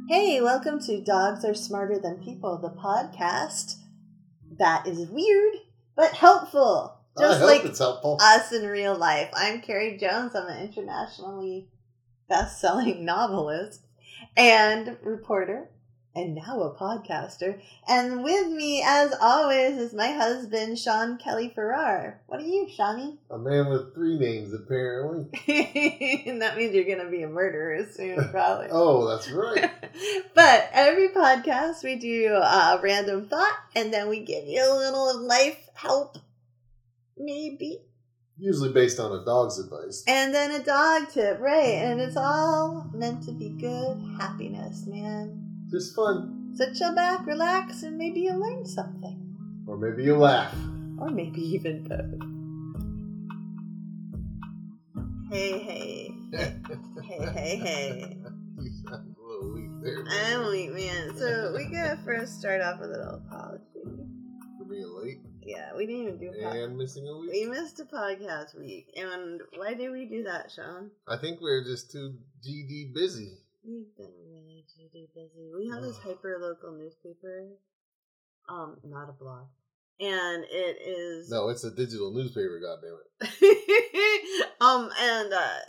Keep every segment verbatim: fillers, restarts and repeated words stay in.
Hey, welcome to Dogs Are Smarter Than People, the podcast that is weird but helpful. Just I hope like it's helpful. us in real life. I'm Carrie Jones. I'm an internationally best-selling novelist and reporter, and now a podcaster. And with me, as always, is my husband, Sean Kelly Farrar. What are you, Shawnee? A man with three names, apparently. And that means you're going to be a murderer soon, probably. Oh, that's right. But every podcast, we do a random thought, and then we give you a little life help, maybe. Usually based on a dog's advice. And then a dog tip, right? And it's all meant to be good happiness, man. Just fun. So chill back, relax, and maybe you'll learn something. Or maybe you laugh. Or maybe even both. Hey, hey. Hey, hey, hey. You sound a little weak there. I'm a weak man. So we gotta first start off with a little apology. For being late. Yeah, we didn't even do a podcast. And missing a week. We missed a podcast week. And why did we do that, Sean? I think we were just too G D busy. We've been really G D busy. We have this hyper local newspaper. Um, not a blog. And it is No, it's a digital newspaper, goddammit. um and uh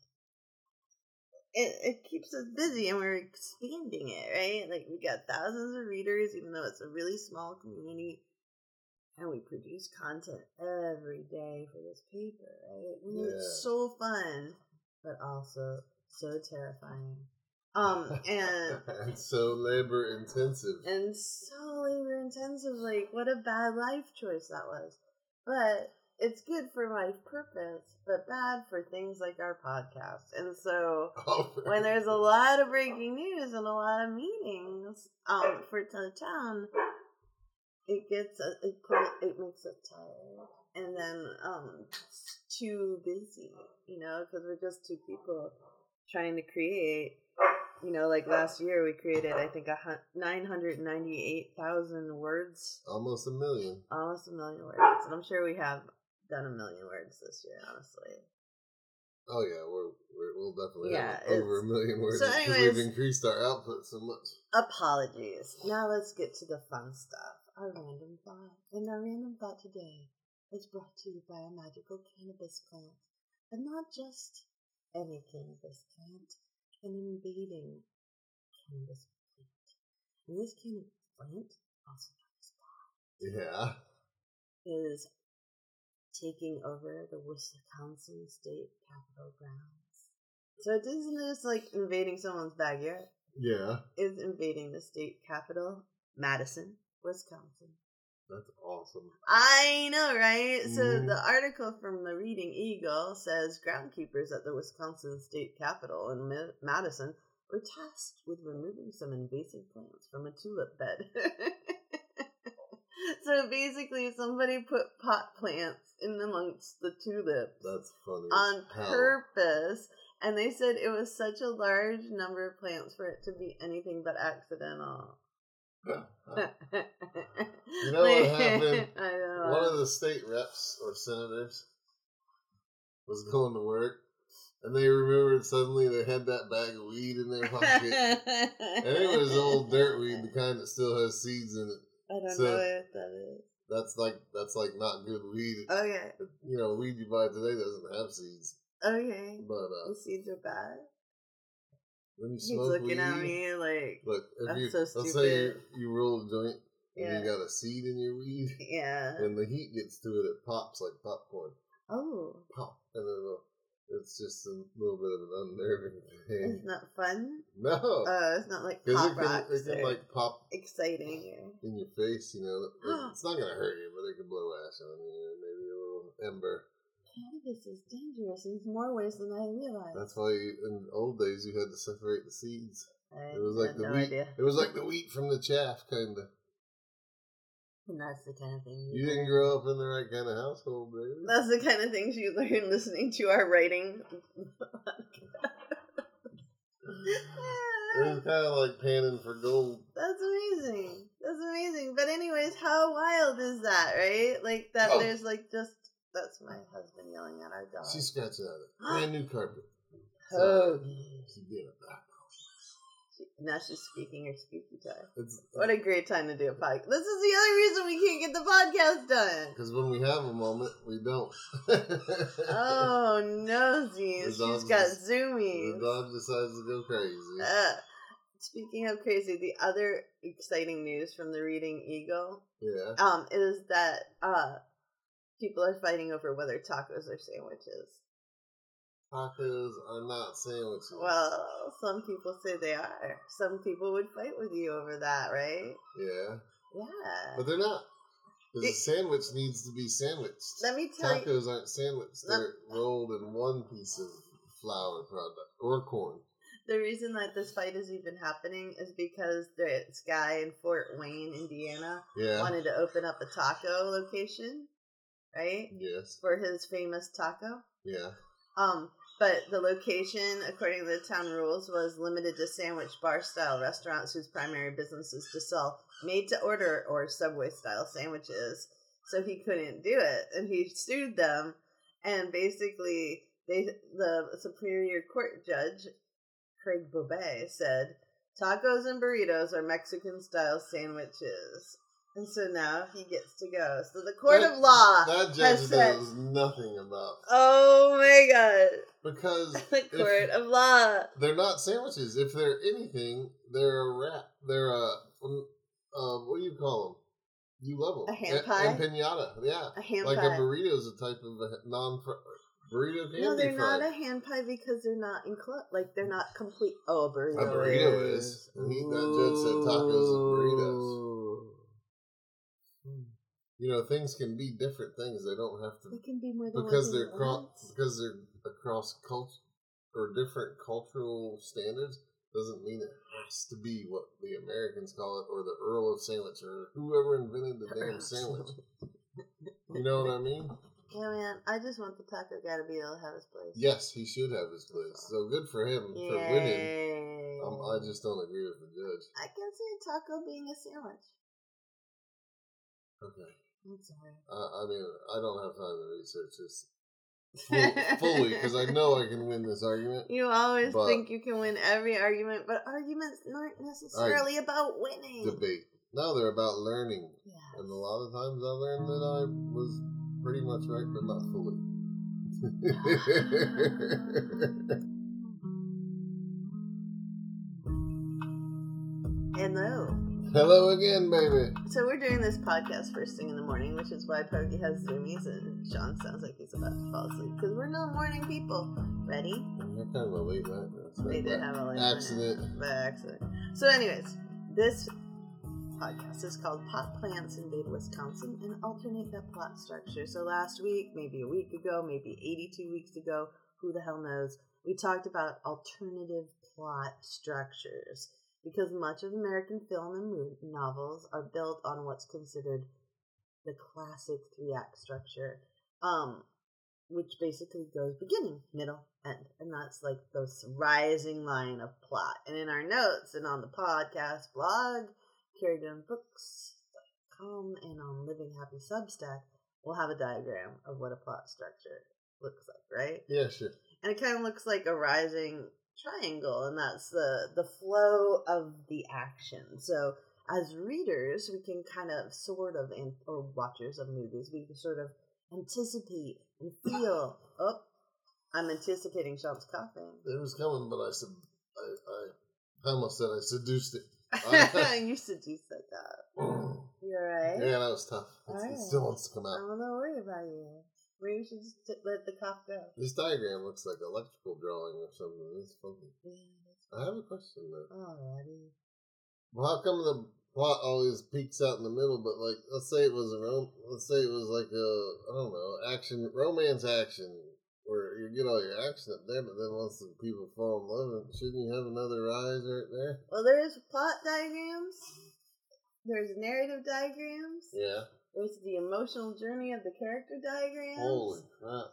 it it keeps us busy, and we're expanding it, right? Like, we got thousands of readers, even though it's a really small community. And we produce content every day for this paper, right? And Yeah. it's so fun, but also so terrifying. Um, and and so labor intensive. and so labor intensive. Like, what a bad life choice that was. But it's good for life purpose, but bad for things like our podcast. And so Oh, when there's a lot of breaking news and a lot of meetings um for the town, it gets uh, it it makes us tired, and then um too busy, you know, because we're just two people trying to create. You know, like last year we created, I think, a nine hundred ninety-eight thousand words. Almost a million. Almost a million words. And I'm sure we have done a million words this year, honestly. Oh, yeah, we're, we're, we'll definitely Yeah, have over a million words. so Because anyways, we've increased our output so much. Apologies. Now let's get to the fun stuff. Our random thought. And our random thought today is brought to you by a magical cannabis plant. But not just any cannabis plant. An invading cannabis plant. And this cannabis plant, also known as Yeah. is taking over the Wisconsin State Capitol grounds. So it isn't just like invading someone's backyard. Yeah. It's invading the state capital, Madison, Wisconsin. That's awesome. I know, right? So Mm. the article from the Reading Eagle says groundkeepers at the Wisconsin State Capitol in Ma- Madison were tasked with removing some invasive plants from a tulip bed. So basically somebody put pot plants in amongst the tulips. That's funny. On Hell. purpose. And they said it was such a large number of plants for it to be anything but accidental. You know what happened? I know. One of the state reps or senators was going to work, and they remembered suddenly they had that bag of weed in their pocket. And it was old dirt weed, the kind that still has seeds in it. I don't So, know what that is. That's like that's like not good weed. Okay. You know, weed you buy today doesn't have seeds. Okay. But uh, The seeds are bad. when you He's smoke looking weed, at me like, look, if I'm you so let's say you, stupid. you roll a joint and Yeah. you got a seed in your weed, Yeah. and the heat gets to it, it pops like popcorn. Oh. Pop, and then it'll, it's just a little bit of an unnerving thing. It's not fun? No, Oh, it's not like because pop it can rocks. it can or like pop exciting. Or... in your face. You know, Like, it's not gonna hurt you, but it can blow ash on you. Maybe a little ember. Cannabis is dangerous in more ways than I realized. That's why you, in old days you had to separate the seeds. I It was like had the no wheat. idea. It was like the wheat from the chaff, kind of. And that's the kind of thing You you didn't learn. grow up in the right kind of household, baby. That's the kind of things you learn listening to our writing. It was kind of like panning for gold. That's amazing. That's amazing. But anyways, how wild is that, right? Like that Oh. there's like just that's my husband yelling at our dog. She's scratching at it. Brand new carpet. Oh, She did it back. She, now she's speaking her squeaky time. It's, What a great time to do a podcast. This is the other reason we can't get the podcast done. Because when we have a moment, we don't. Oh, nosies. She's got just, zoomies. The dog decides to go crazy. Uh, speaking of crazy, the other exciting news from the Reading Eagle yeah. um, is that uh, people are fighting over whether tacos are sandwiches. Tacos are not sandwiches. Well, some people say they are. Some people would fight with you over that, right? Yeah. Yeah. But they're not. Because a sandwich needs to be sandwiched. Let me tell Tacos you. Tacos aren't sandwiched. They're rolled in one piece of flour product or corn. The reason that this fight is even happening is because this guy in Fort Wayne, Indiana, yeah. wanted to open up a taco location, right? Yes. For his famous taco. Yeah. Um, but the location, according to the town rules, was limited to sandwich bar-style restaurants whose primary business is to sell made-to-order or Subway-style sandwiches. So he couldn't do it, and he sued them. And basically, they the Superior Court judge, Craig Bobet, said, tacos and burritos are Mexican-style sandwiches. And so now he gets to go. So the court that, of law that judge has said, knows nothing about. Oh my god! Because the court of law. They're not sandwiches. If they're anything, they're a wrap. They're a uh, what do you call them? You love them. A hand a, pie. And pinata. Yeah. A hand like pie. Like a burrito is a type of a non burrito candy. No, they're fried. not a hand pie because they're not enclosed. Like they're not complete. Oh, a burrito. A burrito is. is. And he, that judge said tacos and burritos. You know, things can be different things. They don't have to. They can be more than because one they're thing cro- because they're across culture or different cultural standards doesn't mean it has to be what the Americans call it or the Earl of Sandwich or whoever invented the damn sandwich. You know what I mean? Yeah, man. I just want the taco guy to be able to have his place. Yes, he should have his place. So good for him Yay. for winning. Um, I just don't agree with the judge. I can see a taco being a sandwich. Okay. I'm sorry. Uh, I mean, I don't have time to research this full, fully because I know I can win this argument. You always think you can win every argument, but arguments aren't necessarily I about winning. Debate. No, they're about learning. Yes. And a lot of times I learned that I was pretty much right, but not fully. Hello. Hello again, baby. So we're doing this podcast first thing in the morning, which is why Pokey has zoomies and Sean sounds like he's about to fall asleep because we're not morning people. Ready? They're kind of a late night. They did have a late accident. night. By accident. So anyways, this podcast is called Pot Plants Invade Wisconsin and Alternate the Plot Structure. So last week, maybe a week ago, maybe eighty-two weeks ago, who the hell knows, we talked about alternative plot structures. Because much of American film and movie novels are built on what's considered the classic three-act structure, um, which basically goes beginning, middle, end. And that's like this rising line of plot. And in our notes and on the podcast blog, carrigan books dot com, and on Living Happy Substack, we'll have a diagram of what a plot structure looks like, right? Yeah, sure. And it kind of looks like a rising triangle, and that's the the flow of the action. So as readers, we can kind of sort of and or watchers of movies, we can sort of anticipate and feel. Oh, I'm anticipating Sean's coughing. It was coming, but I said I, I, I almost said I seduced it. You seduced that guy. You alright? Yeah, that was tough. Right. It still wants to come out. I'm not worried about you. Maybe you should just t- let the cough go. This diagram looks like electrical drawing or something. It's funky. Yeah, I have a question though. alrighty. Well, how come the plot always peaks out in the middle? But like, let's say it was a rom- let's say it was like a I don't know action romance action where you get all your action up there, but then once the people fall in love, shouldn't you have another rise right there? Well, there's plot diagrams. There's narrative diagrams. Yeah. There's the emotional journey of the character diagrams. Holy crap.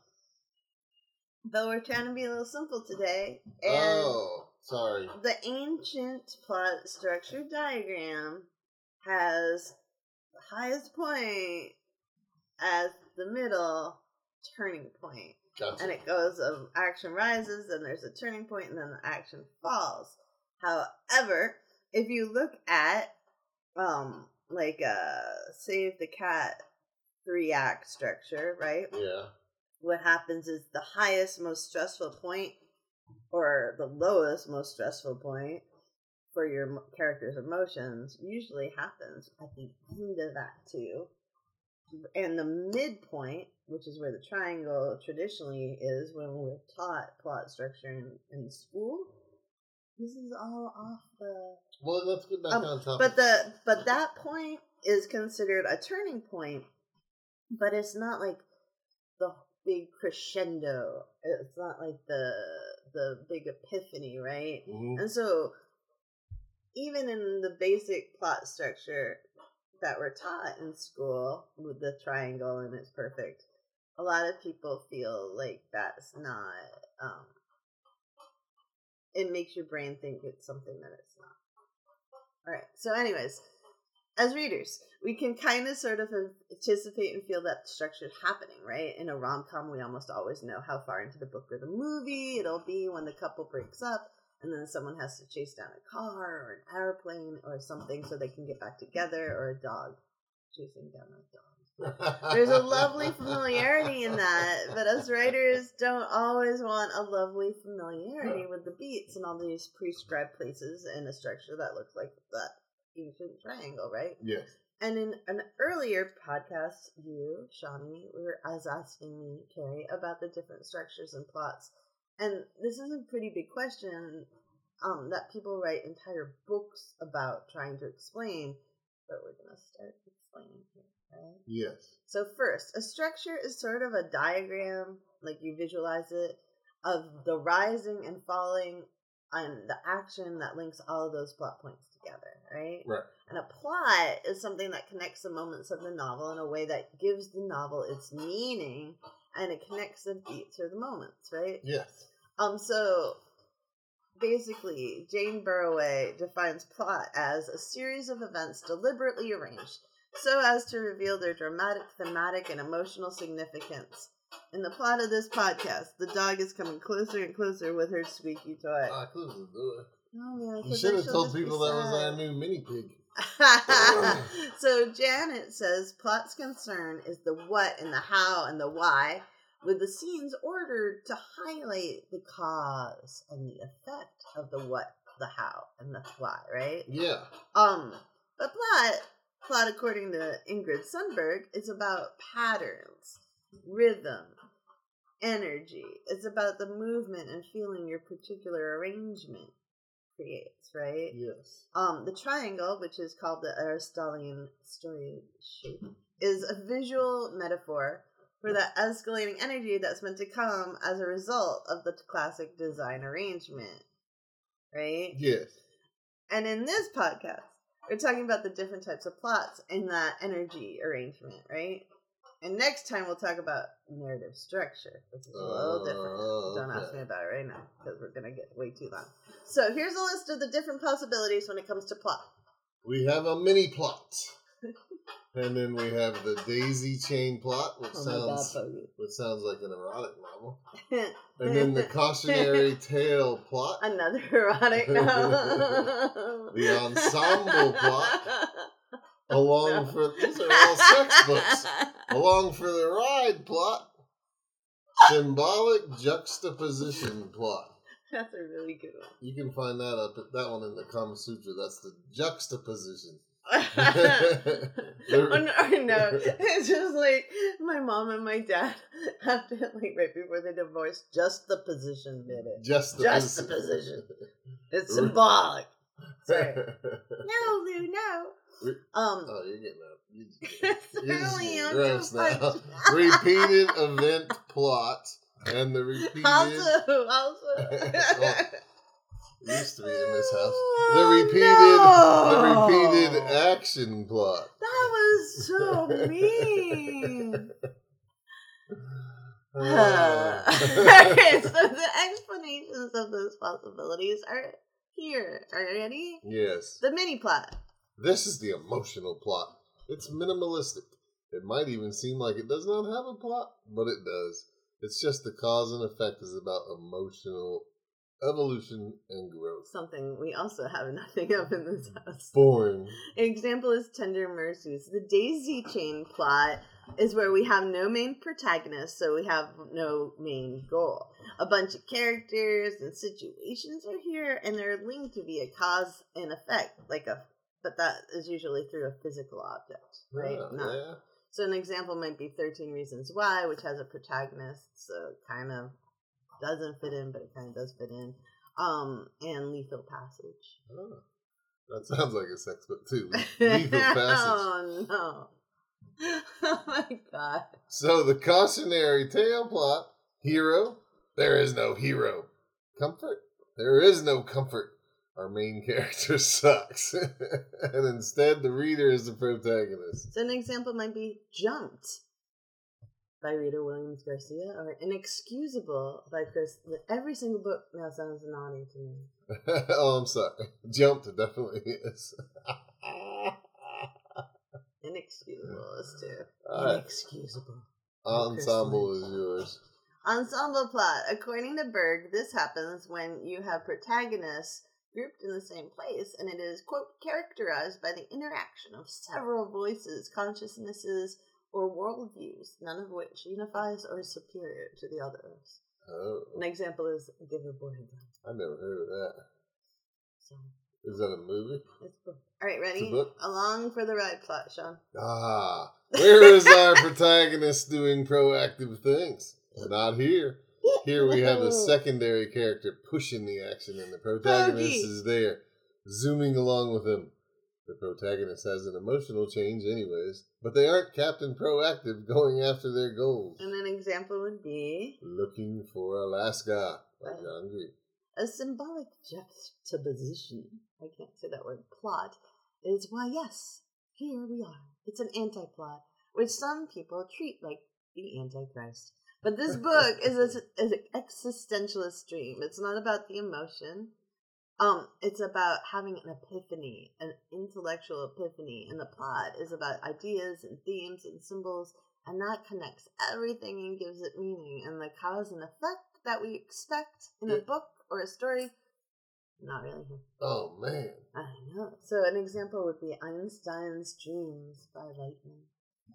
But we're trying to be a little simple today. And oh, sorry. the ancient plot structure diagram has the highest point as the middle turning point. Gotcha. And it goes of action rises, then there's a turning point, and then the action falls. However, if you look at, um, like a Save the Cat three act structure, right? Yeah. What happens is the highest, most stressful point, or the lowest, most stressful point for your character's emotions usually happens at the end of Act two. And the midpoint, which is where the triangle traditionally is when we're taught plot structure in, in school. This is all off the... Well, let's get back um, on topic. But, the, but that point is considered a turning point, but it's not like the big crescendo. It's not like the the big epiphany, right? Mm-hmm. And so, even in the basic plot structure that we're taught in school with the triangle and it's perfect, a lot of people feel like that's not, um, it makes your brain think it's something that it's not. Alright, so anyways, as readers, we can kind of sort of anticipate and feel that structure happening, right? In a rom-com, we almost always know how far into the book or the movie it'll be when the couple breaks up, and then someone has to chase down a car or an airplane or something so they can get back together, or a dog chasing down a dog. There's a lovely familiarity in that, but us writers don't always want a lovely familiarity with the beats and all these prescribed places in a structure that looks like that ancient triangle, right? Yes. And in an earlier podcast, you, Shawnee, were as asking me, Carrie, about the different structures and plots. And this is a pretty big question um, that people write entire books about trying to explain, but we're going to start explaining here, right? Yes. So first, a structure is sort of a diagram, like you visualize it, of the rising and falling and the action that links all of those plot points together, right? Right. And a plot is something that connects the moments of the novel in a way that gives the novel its meaning, and it connects the beats or the moments, right? Yes. Um. So basically, Jane Burroway defines plot as a series of events deliberately arranged so as to reveal their dramatic, thematic, and emotional significance. In the plot of this podcast, the dog is coming closer and closer with her squeaky toy. I closed the door. Oh, yeah, You should have told people that was our new mini pig. So Janet says plot's concern is the what and the how and the why, with the scenes ordered to highlight the cause and the effect of the what, the how, and the why, right? Yeah. Um, but plot, plot according to Ingrid Sundberg, is about patterns, rhythm, energy. It's about the movement and feeling your particular arrangement creates, right? Yes. Um, the triangle, which is called the Aristotelian story shape, is a visual metaphor for the escalating energy that's meant to come as a result of the classic design arrangement, right? Yes. And in this podcast, we're talking about the different types of plots in that energy arrangement, right? And next time we'll talk about narrative structure, which is a little uh, different. Don't okay. ask me about it right now, because we're going to get way too long. So here's a list of the different possibilities when it comes to plot. We have a mini plot. And then we have the daisy chain plot, which Oh sounds God, which sounds like an erotic novel. And then the cautionary tale plot. Another erotic novel. The ensemble plot. Along for these are all sex books. Along for the ride plot. Symbolic juxtaposition plot. That's a really good one. You can find that up at that one in the Kama Sutra. That's the juxtaposition. Oh, no, no, it's just like my mom and my dad after, like, right before they divorced, just the position did it. Just the just position. the position. It's symbolic. Sorry. No, Lou, no. Um. Oh, you're getting up. You're just getting, you're just Really, getting I'm gross just now. like- Repeated event plot and the repeated. Also, also. Well, used to be in this house. Oh, The repeated, no. the repeated action plot. That was so mean. Uh, Alright, so the explanations of those possibilities are here. Are you ready? yes. The mini plot. This is the emotional plot. It's minimalistic. It might even seem like it does not have a plot, but it does. It's just the cause and effect is about emotional evolution and growth. Something we also have nothing of in this house. Boring. An example is Tender Mercies. The Daisy Chain plot is where we have no main protagonist, so we have no main goal. A bunch of characters and situations are here, and they're linked via cause and effect, like a, but that is usually through a physical object, right? Yeah, Not, yeah. So an example might be thirteen Reasons Why, which has a protagonist, so it kind of doesn't fit in, but it kind of does fit in. Um, and Lethal Passage. Oh, that sounds like a sex book too. Lethal Passage. Oh no. Oh my god. So the cautionary tale plot, hero, there is no hero. Comfort, there is no comfort. Our main character sucks. And instead the reader is the protagonist. So an example might be Jumped by Rita Williams Garcia, or Inexcusable by Chris. Every single book now sounds naughty to me. Oh, I'm sorry. Jumped definitely is. Inexcusable is too. All right. Inexcusable. Ensemble is yours. Ensemble plot. According to Berg, this happens when you have protagonists grouped in the same place, and it is, quote, characterized by the interaction of several voices, consciousnesses, or worldviews, none of which unifies or is superior to the others. Oh. An example is Give a Boy a Gun. I never heard of that. So, is that a movie? it's a book. All right, ready? It's a book? Along for the ride plot, Sean. Ah, where is our protagonist doing proactive things? Not here. Here we have a secondary character pushing the action, and the protagonist Bogey. is there, zooming along with him. The protagonist has an emotional change anyways, but they aren't Captain Proactive going after their goals. And an example would be Looking for Alaska by Right. John Green. a symbolic juxtaposition. I can't say that word. Plot is why, yes, here we are. It's an anti-plot, which some people treat like the Antichrist. But this book is, a, is an existentialist dream. It's not about the emotion. Um, it's about having an epiphany, an intellectual epiphany, and the plot is about ideas and themes and symbols, and that connects everything and gives it meaning. And the cause and effect that we expect in a book or a story, not really here. Oh, man. I know. So an example would be Einstein's Dreams by Lightman.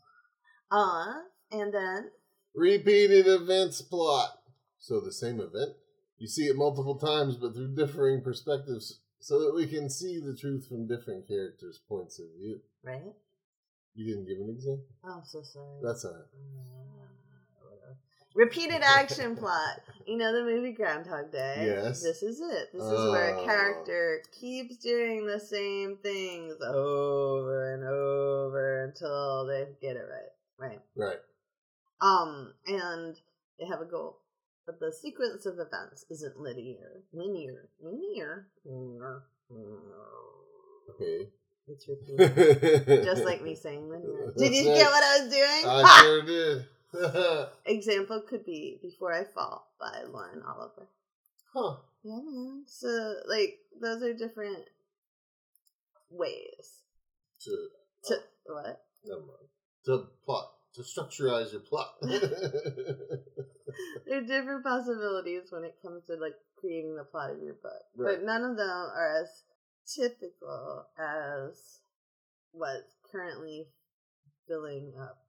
Uh, and then Repeated events plot. So the same event, you see it multiple times, but through differing perspectives, so that we can see the truth from different characters' points of view. right? You didn't give an example? Oh, I'm so sorry. That's all right. Uh, whatever. Repeated action plot. You know the movie Groundhog Day? Yes. This is it. This is where a Oh. character keeps doing the same things over and over until they get it right. Right. Right. Um, and they have a goal. But the sequence of events isn't linear. Linear. Linear. Linear. Linear. Okay. It's repeated. Just like me saying linear. Did you That's get right. what I was doing? I Ha! sure did. Example could be Before I Fall by Lauren Oliver. Huh. Yeah, man. So, like, those are different ways To, to what? never mind. To plot. To structurize your plot. There are different possibilities when it comes to like creating the plot of your book, Right. but none of them are as typical as what's currently filling up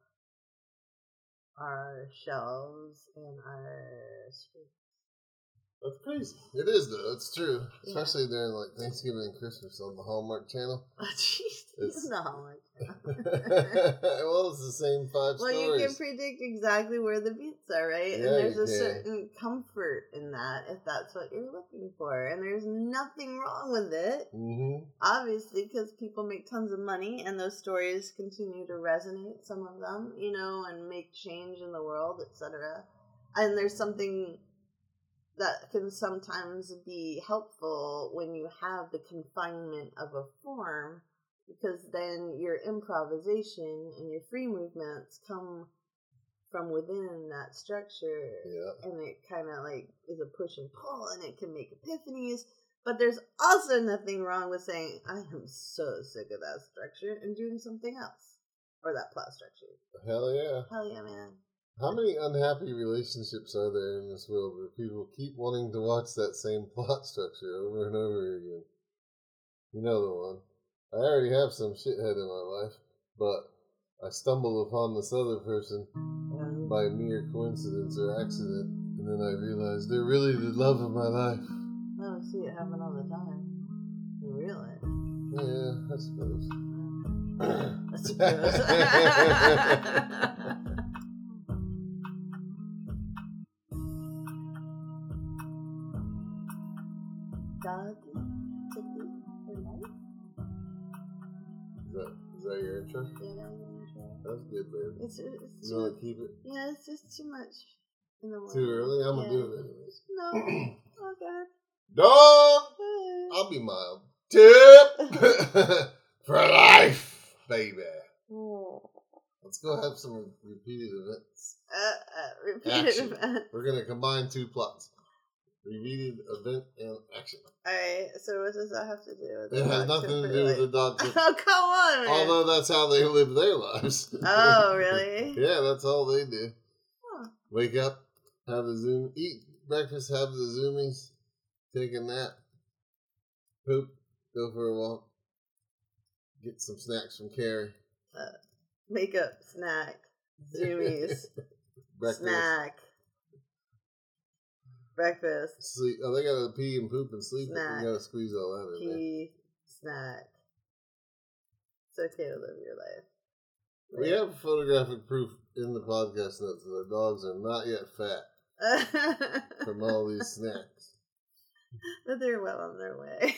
our shelves and our streets. That's crazy. It is, though. It's true. Yeah. Especially during like Thanksgiving and Christmas on the Hallmark Channel. Oh, jeez. It's- No, Hallmark. Well, it's the same five Well, stories. you can predict exactly where the beats are, right? and Yeah, there's you a can. certain comfort in that if that's what you're looking for. And there's nothing wrong with it, Mm-hmm. obviously, because people make tons of money and those stories continue to resonate, some of them, you know, and make change in the world, et cetera. And there's something that can sometimes be helpful when you have the confinement of a form, because then your improvisation and your free movements come from within that structure. Yeah. And it kind of like is a push and pull, and it can make epiphanies. But there's also nothing wrong with saying, I am so sick of that structure, and doing something else. Or that plot structure. Hell yeah. Hell yeah, man. How many unhappy relationships are there in this world where people keep wanting to watch that same plot structure over and over again? You know the one. I already have some shithead in my life, but I stumble upon this other person by mere coincidence or accident, and then I realize they're really the love of my life. Oh, see it happen all the time. In real life. Yeah, I suppose. I suppose. God took me for life? Is that, is that your intro? Yeah, that was my intro. That's good, baby. It's, it's You too, want to keep it? yeah, it's just too much in the world. Too early? I'm yeah. going to do it anyways. No. Oh, God. Dog! Hey. I'll be mild. Tip! For life, baby. Oh. Let's go have some repeated events. Uh, uh, repeated Action. event. We're going to combine two plots. Repeated event and action. Alright, so what does that have to do with It has nothing to do with the dog tip. Oh, come on, man. Although that's how they live their lives. Oh, really? Yeah, that's all they do. Huh. Wake up, have the zoom, eat breakfast, have the zoomies, take a nap, poop, go for a walk, get some snacks from Carrie. Uh, makeup, snack, zoomies, Breakfast. snack, breakfast, Sleep. Oh, they gotta pee and poop and sleep. Snack. You gotta squeeze all that in there. pee, snack. It's okay to live your life. We have photographic proof in the podcast notes that our dogs are not yet fat from all these snacks. But they're well on their way.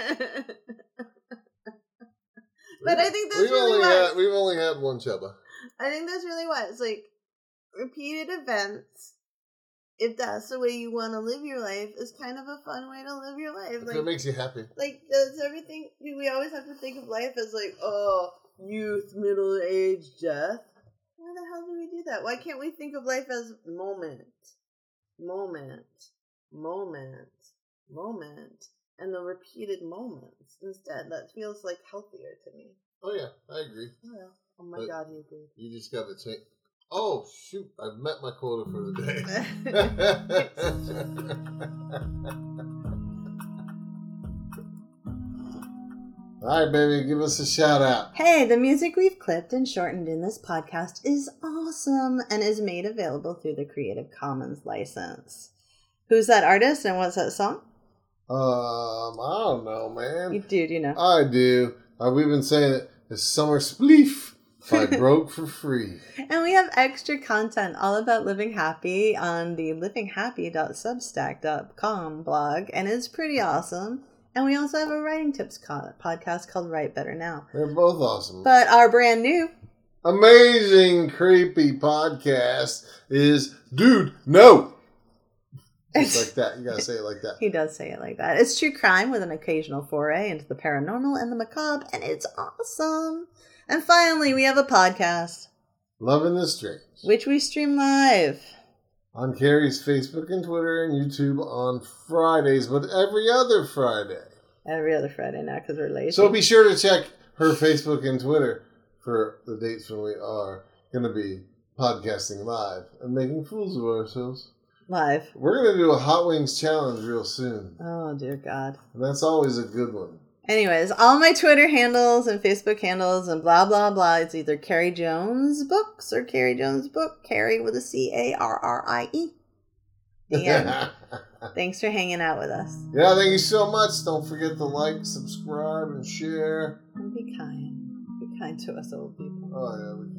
But I think that's we've really only wise. had, we've only had one chubba. I think that's really wise. Like, repeated events, if that's the way you want to live your life, is kind of a fun way to live your life. If Like, it makes you happy. like, does everything, do we always have to think of life as like, oh, youth, middle age, death? Why the hell do we do that? Why can't we think of life as moment, moment, moment, moment, and the repeated moments instead? That feels like healthier to me. Oh yeah, I agree. Oh, yeah. Oh my But God, you agree. You just got to change. Oh shoot! I've met my quota for the day. All right, baby, give us a shout out. Hey, the music we've clipped and shortened in this podcast is awesome and is made available through the Creative Commons license. Who's that artist and what's that song? Um, I don't know, man. You do, you know. I do. Uh, we've been saying it. It's Summer Spleef by Broke for Free. And we have extra content all about living happy on the living happy dot substack dot com blog, and it's pretty awesome. And we also have a writing tips co- podcast called Write Better Now. They're both awesome. But our brand new, amazing, creepy podcast is Dude, No! It's like that. You gotta say it like that. He does say it like that. It's true crime with an occasional foray into the paranormal and the macabre, and it's awesome. And finally, we have a podcast. Loving the Strange. Which we stream live. On Carrie's Facebook and Twitter and YouTube on Fridays, but every other Friday. Every other Friday now, because we're lazy. So be sure to check her Facebook and Twitter for the dates when we are going to be podcasting live and making fools of ourselves. Live. We're going to do a Hot Wings challenge real soon. Oh, dear God. And that's always a good one. Anyways, all my Twitter handles and Facebook handles and blah, blah, blah. It's either Carrie Jones Books or Carrie Jones Book. Carrie with a C A R R I E. The end. Thanks for hanging out with us. Yeah, thank you so much. Don't forget to like, subscribe, and share. And be kind. Be kind to us old people. Oh, yeah, we